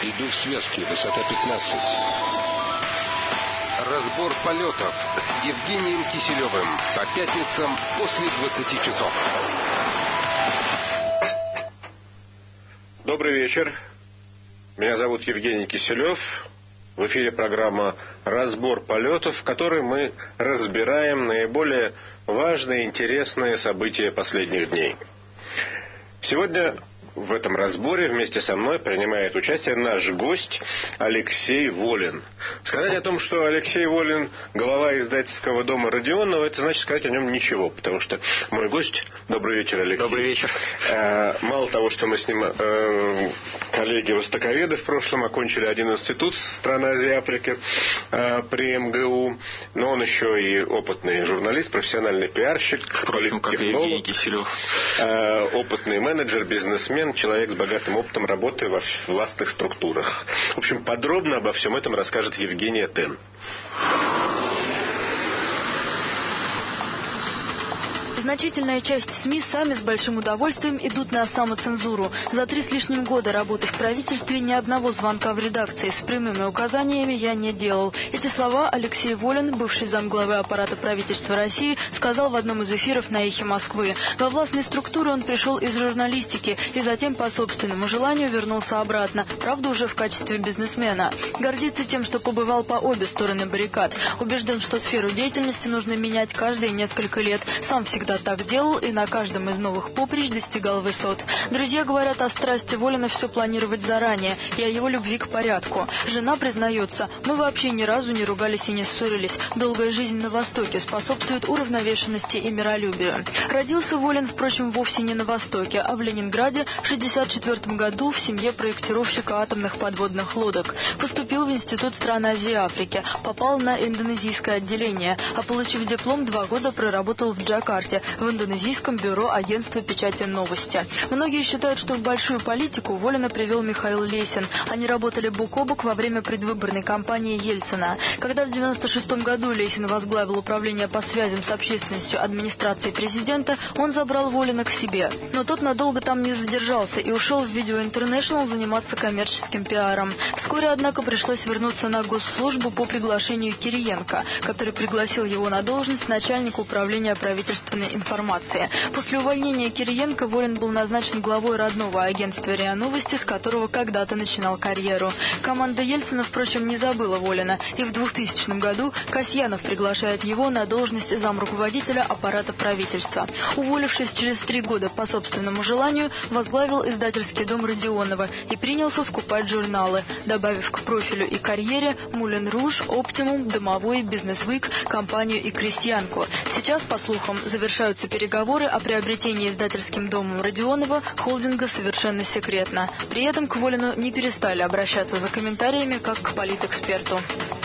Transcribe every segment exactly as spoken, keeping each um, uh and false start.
Иду в связке, высота пятнадцать. Разбор полетов с Евгением Киселевым по пятницам после двадцати часов. Добрый вечер. Меня зовут Евгений Киселев. В эфире программа «Разбор полетов», в которой мы разбираем наиболее важные и интересные события последних дней. Сегодня в этом разборе вместе со мной принимает участие наш гость Алексей Волин. Сказать о том, что Алексей Волин глава издательского дома Родионова, это значит сказать о нем ничего, потому что мой гость... Добрый вечер, Алексей. Добрый вечер. Э, мало того, что мы с ним э, коллеги-востоковеды в прошлом, окончили один институт страны Азии и Африки э, при эм гэ у, но он еще и опытный журналист, профессиональный пиарщик, впрочем, как и Евгений Киселев. Э, опытный менеджер, бизнесмен, человек с богатым опытом работы во властных структурах. В общем, подробно обо всем этом расскажет Евгения Тен. Значительная часть СМИ сами с большим удовольствием идут на самоцензуру. За три с лишним года работы в правительстве ни одного звонка в редакции с прямыми указаниями я не делал. Эти слова Алексей Волин, бывший замглавы аппарата правительства России, сказал в одном из эфиров на «Эхе Москвы». Во властные структуры он пришел из журналистики и затем по собственному желанию вернулся обратно, правда уже в качестве бизнесмена. Гордится тем, что побывал по обе стороны баррикад. Убежден, что сферу деятельности нужно менять каждые несколько лет. Сам всегда так делал и на каждом из новых поприщ достигал высот. Друзья говорят о страсти Волина все планировать заранее и о его любви к порядку. Жена признается: мы вообще ни разу не ругались и не ссорились. Долгая жизнь на Востоке способствует уравновешенности и миролюбию. Родился Волин, впрочем, вовсе не на Востоке, а в Ленинграде в шестьдесят четвёртом году в семье проектировщика атомных подводных лодок. Поступил в Институт стран Азии и Африки, попал на индонезийское отделение, а получив диплом, два года проработал в Джакарте, в индонезийском бюро агентства печати «Новости». Многие считают, что в большую политику Волина привел Михаил Лесин. Они работали бок о бок во время предвыборной кампании Ельцина. Когда в девяносто шестом году Лесин возглавил управление по связям с общественностью администрации президента, он забрал Волина к себе. Но тот надолго там не задержался и ушел в Video International заниматься коммерческим пиаром. Вскоре, однако, пришлось вернуться на госслужбу по приглашению Кириенко, который пригласил его на должность начальника управления правительственной информации. После увольнения Кириенко Волин был назначен главой родного агентства РИА Новости, с которого когда-то начинал карьеру. Команда Ельцина, впрочем, не забыла Волина, и в двухтысячном году Касьянов приглашает его на должность замруководителя аппарата правительства. Уволившись через три года по собственному желанию, возглавил издательский дом Родионова и принялся скупать журналы, добавив к профилю и карьере «Мулен Руж», «Оптимум», «Домовой», «Бизнес-Вик», «Компанию» и «Крестьянку». Сейчас, по слухам, завершаются переговоры о приобретении издательским домом Родионова холдинга совершенно секретно. При этом к Волину не перестали обращаться за комментариями, как к политэксперту.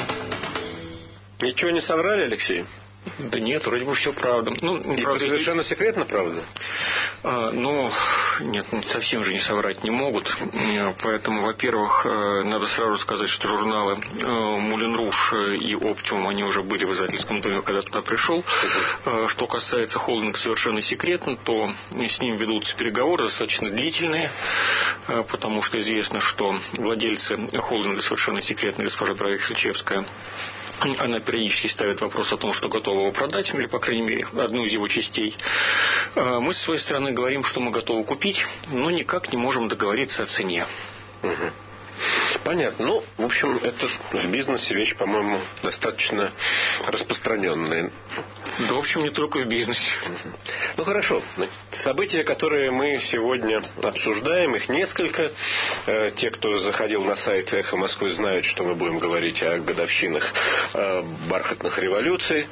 Ничего не соврали, Алексей? Да нет, вроде бы все правда. Ну, и правда, совершенно и... секретно, правда? А, ну, нет, совсем же не соврать не могут. Поэтому, во-первых, надо сразу сказать, что журналы «Мулен Руж» и «Оптимум», они уже были в издательском доме, когда туда пришел. Uh-huh. Что касается холдинга совершенно секретно, то с ним ведутся переговоры достаточно длительные, потому что известно, что владельцы холдинга совершенно секретно, госпожа Бравик-Сычевская, она периодически ставит вопрос о том, что готова его продать, или, по крайней мере, одну из его частей. Мы, с своей стороны, говорим, что мы готовы купить, но никак не можем договориться о цене. Угу. Понятно. Ну, в общем, это в бизнесе вещь, по-моему, достаточно распространенная. Да, в общем, не только в бизнесе. Ну, хорошо. События, которые мы сегодня обсуждаем, их несколько. Те, кто заходил на сайт «Эхо Москвы», знают, что мы будем говорить о годовщинах бархатных революций,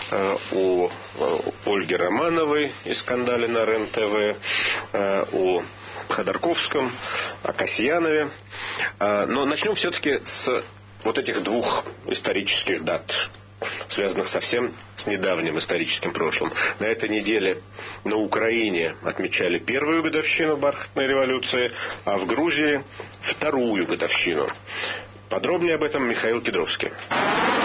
о Ольге Романовой и скандале на РЕН-ТВ, о Ходорковском, о Касьянове. Но начнем все-таки с вот этих двух исторических дат, связанных совсем с недавним историческим прошлым. На этой неделе на Украине отмечали первую годовщину бархатной революции, а в Грузии вторую годовщину. Подробнее об этом Михаил Кедровский.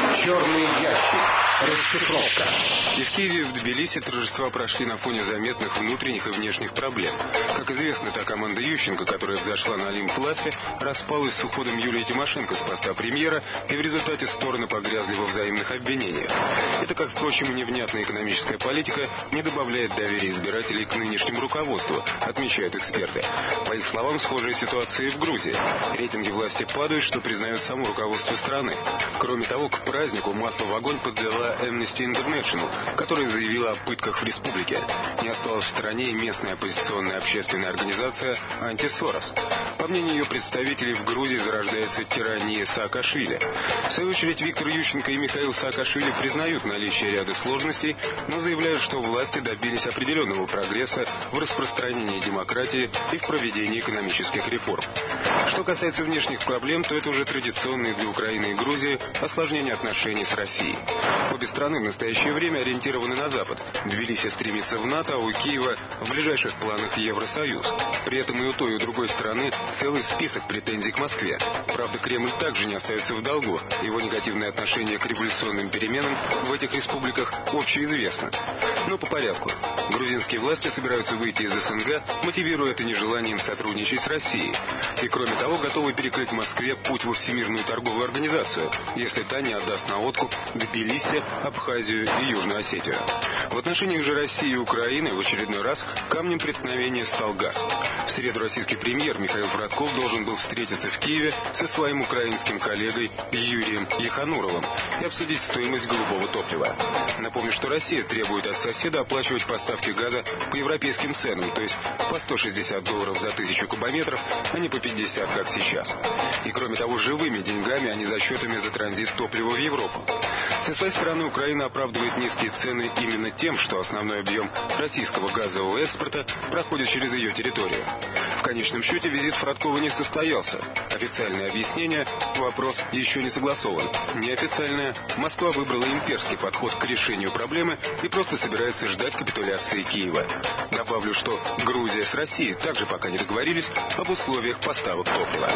Черный ящик. Расшифровка. И в Киеве, и в Тбилиси торжества прошли на фоне заметных внутренних и внешних проблем. Как известно, та команда Ющенко, которая взошла на Олимп власти, распалась с уходом Юлии Тимошенко с поста премьера, и в результате стороны погрязли во взаимных обвинениях. Это, как, впрочем, и невнятная экономическая политика не добавляет доверия избирателей к нынешнему руководству, отмечают эксперты. По их словам, схожая ситуация и в Грузии. Рейтинги власти падают, что признает само руководство страны. Кроме того, к празднику масло в огонь подлила Amnesty International, которая заявила о пытках в республике. Не осталась в стороне и местная оппозиционная общественная организация «Антисорос». По мнению ее представителей, в Грузии зарождается тирания Саакашвили. В свою очередь, Виктор Ющенко и Михаил Саакашвили признают наличие ряда сложностей, но заявляют, что власти добились определенного прогресса в распространении демократии и в проведении экономических реформ. Что касается внешних проблем, то это уже традиционные для Украины и Грузии осложнение отношений с Россией. Обе страны в настоящее время ориентированы на Запад. Тбилиси стремится в НАТО, а у Киева в ближайших планах Евросоюз. При этом и у той, и у другой стороны целый список претензий к Москве. Правда, Кремль также не остается в долгу. Его негативное отношение к революционным переменам в этих республиках общеизвестно. Но по порядку. Грузинские власти собираются выйти из СНГ, мотивируя это нежеланием сотрудничать с Россией. И кроме того, готовы перекрыть Москве путь во Всемирную торговую организацию, если та не отдаст на откуп Тбилиси, Абхазию и Южную Осетию. В отношениях же России и Украины в очередной раз камнем преткновения стал газ. В среду российский премьер Михаил Братков должен был встретиться в Киеве со своим украинским коллегой Юрием Ехануровым и обсудить стоимость голубого топлива. Напомню, что Россия требует от соседа оплачивать поставки газа по европейским ценам, то есть по сто шестьдесят долларов за тысячу кубометров, а не по пятьдесят, как сейчас. И кроме того, живыми деньгами, а не за счетами за транзит топлива в Европу. Со своей стороны, Украина оправдывает низкие цены именно тем, что основной объем российского газового экспорта проходит через ее территорию. В конечном счете визит Фродкова не состоялся. Официальное объяснение – вопрос еще не согласован. Неофициальное – Москва выбрала имперский подход к решению проблемы и просто собирается ждать капитуляции Киева. Добавлю, что Грузия с Россией также пока не договорились об условиях поставок топлива.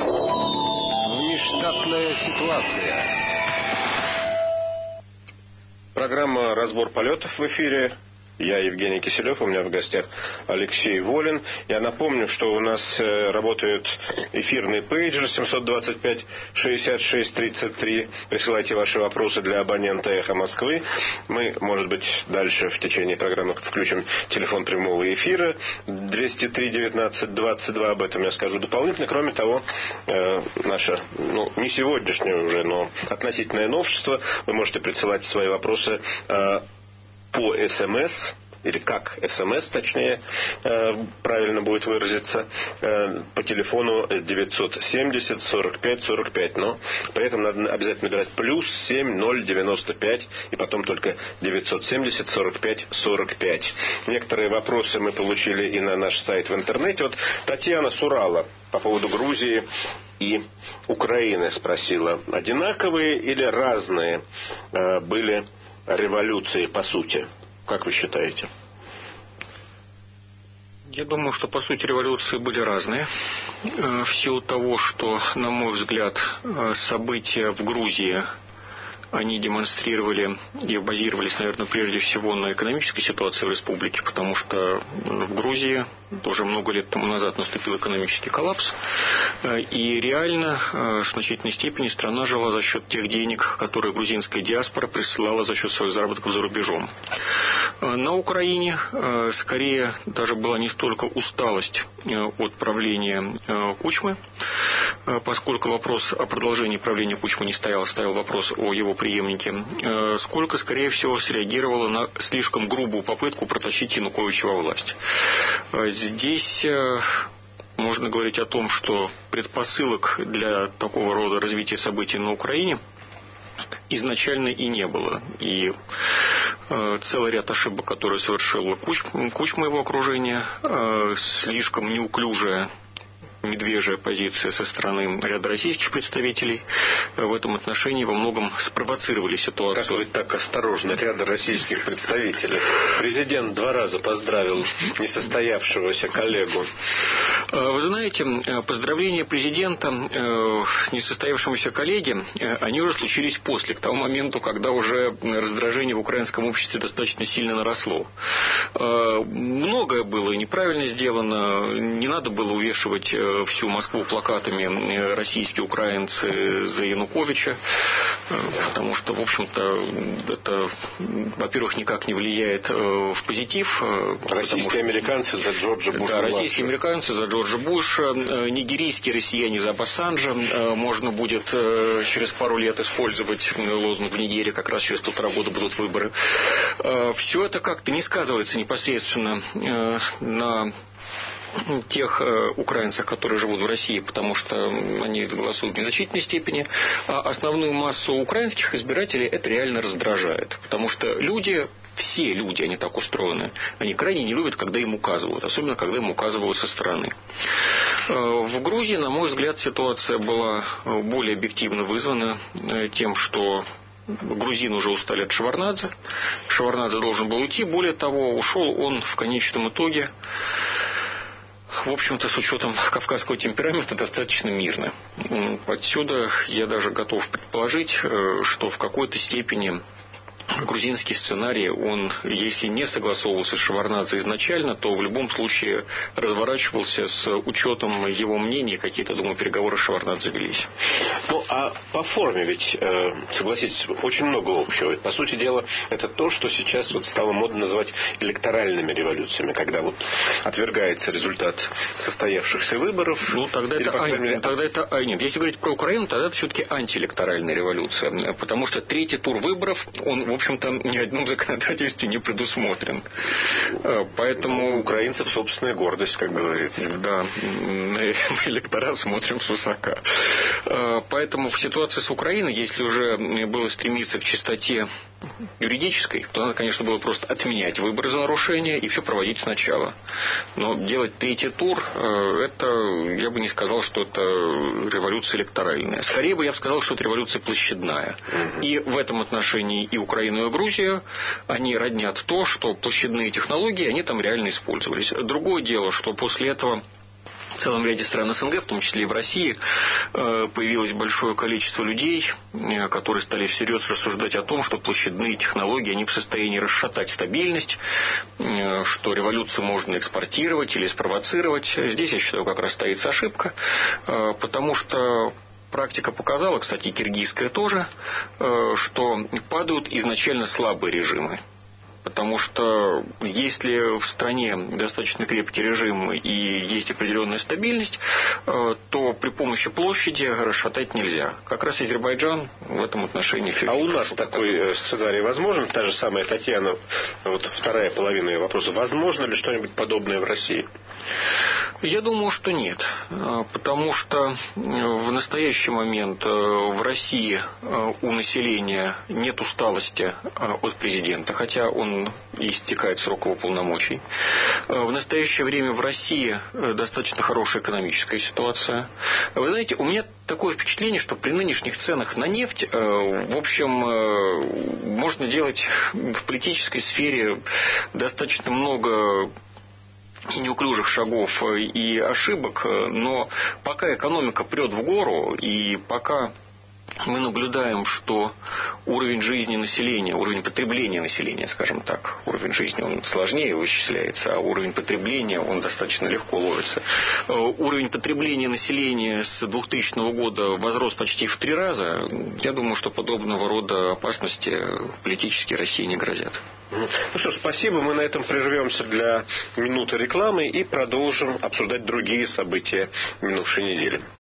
Внештатная ситуация. Программа «Разбор полетов» в эфире. Я Евгений Киселев, у меня в гостях Алексей Волин. Я напомню, что у нас работает эфирный пейджер семь два пять шестьдесят шесть тридцать три. Присылайте ваши вопросы для абонента «Эхо Москвы». Мы, может быть, дальше в течение программы включим телефон прямого эфира двести три девятнадцать двадцать два. Об этом я скажу дополнительно. Кроме того, э, наше, ну, не сегодняшнее уже, но относительное новшество. Вы можете присылать свои вопросы э, по СМС, или как СМС, точнее, правильно будет выразиться, по телефону девятьсот семьдесят сорок пять сорок пять. Но при этом надо обязательно набирать плюс семь ноль девяносто пять и потом только девятьсот семьдесят сорок пять сорок пять. Некоторые вопросы мы получили и на наш сайт в интернете. Вот Татьяна с Урала по поводу Грузии и Украины спросила, одинаковые или разные были революции по сути? Как вы считаете? Я думаю, что по сути революции были разные. В силу того, что, на мой взгляд, события в Грузии, они демонстрировали и базировались, наверное, прежде всего на экономической ситуации в республике, потому что в Грузии уже много лет тому назад наступил экономический коллапс, и реально в значительной степени страна жила за счет тех денег, которые грузинская диаспора присылала за счет своих заработков за рубежом. На Украине скорее даже была не столько усталость от правления Кучмы, поскольку вопрос о продолжении правления Кучмы не стоял, стоял вопрос о его преемнике, сколько, скорее всего, среагировало на слишком грубую попытку протащить Януковича во власть. Здесь можно говорить о том, что предпосылок для такого рода развития событий на Украине изначально и не было. И э, целый ряд ошибок, которые совершила Куч, Кучма и его окружение, э, слишком неуклюжая медвежья позиция со стороны ряда российских представителей в этом отношении во многом спровоцировали ситуацию. Как вы так осторожно, ряда российских представителей? Президент два раза поздравил несостоявшегося коллегу. Вы знаете, поздравления президента несостоявшемуся коллеге, они уже случились после, к тому моменту, когда уже раздражение в украинском обществе достаточно сильно наросло. Многое было неправильно сделано, не надо было увешивать всю Москву плакатами «Российские украинцы за Януковича», потому что, в общем-то, это, во-первых, никак не влияет в позитив. Российские что... американцы за Джорджа Буша. Да, российские американцы за Джорджа Буша, нигерийские россияне за Басанжа. Можно будет через пару лет использовать лозунг в Нигерии, как раз через полтора года будут выборы. Все это как-то не сказывается непосредственно на тех украинцев, которые живут в России, потому что они голосуют в незначительной степени, а основную массу украинских избирателей это реально раздражает, потому что люди, все люди, они так устроены, они крайне не любят, когда им указывают, особенно когда им указывают со стороны. В Грузии, на мой взгляд, ситуация была более объективно вызвана тем, что грузины уже устали от Шеварднадзе. Шеварднадзе должен был уйти. Более того, ушел он в конечном итоге, в общем-то, с учетом кавказского темперамента, достаточно мирно. Отсюда я даже готов предположить, что в какой-то степени грузинский сценарий, он, если не согласовывался с Шеварднадзе изначально, то в любом случае разворачивался с учетом его мнений, какие-то, думаю, переговоры с Шеварднадзе велись. Ну, а по форме ведь, э, согласитесь, очень много общего. По сути дела, это то, что сейчас вот стало модно называть электоральными революциями, когда вот отвергается результат состоявшихся выборов. Ну, тогда это, а, мере... тогда это а, нет, если говорить про Украину, тогда это все-таки антиэлекторальная революция, потому что третий тур выборов, он в общем-то, ни в одном законодательстве не предусмотрен. Поэтому... У украинцев собственная гордость, как говорится. Да, на электорат смотрим свысока. Поэтому в ситуации с Украиной, если уже было стремиться к чистоте юридической, то надо, конечно, было просто отменять выборы за нарушение и все проводить сначала. Но делать третий тур, это, я бы не сказал, что это революция электоральная. Скорее бы я бы сказал, что это революция площадная. И в этом отношении и Украину, и Грузию, они роднят то, что площадные технологии, они там реально использовались. Другое дело, что после этого в целом ряде стран СНГ, в том числе и в России, появилось большое количество людей, которые стали всерьез рассуждать о том, что площадные технологии, они в состоянии расшатать стабильность, что революцию можно экспортировать или спровоцировать. Здесь, я считаю, как раз стоит ошибка, потому что практика показала, кстати, киргизская тоже, что падают изначально слабые режимы. Потому что если в стране достаточно крепкий режим и есть определенная стабильность, то при помощи площади расшатать нельзя. Как раз Азербайджан в этом отношении... А у нас такой сценарий возможен? Та же самая Татьяна, вот вторая половина ее вопроса. Возможно ли что-нибудь подобное в России? Я думаю, что нет. Потому что в настоящий момент в России у населения нет усталости от президента, хотя он истекает срок его полномочий. В настоящее время в России достаточно хорошая экономическая ситуация. Вы знаете, у меня такое впечатление, что при нынешних ценах на нефть, в общем, можно делать в политической сфере достаточно много и неуклюжих шагов и ошибок, но пока экономика прет в гору, и пока мы наблюдаем, что уровень жизни населения, уровень потребления населения, скажем так, уровень жизни, он сложнее вычисляется, а уровень потребления, он достаточно легко ловится. Уровень потребления населения с двухтысячного года возрос почти в три раза. Я думаю, что подобного рода опасности политически России не грозят. Ну что ж, спасибо. Мы на этом прервемся для минуты рекламы и продолжим обсуждать другие события минувшей недели.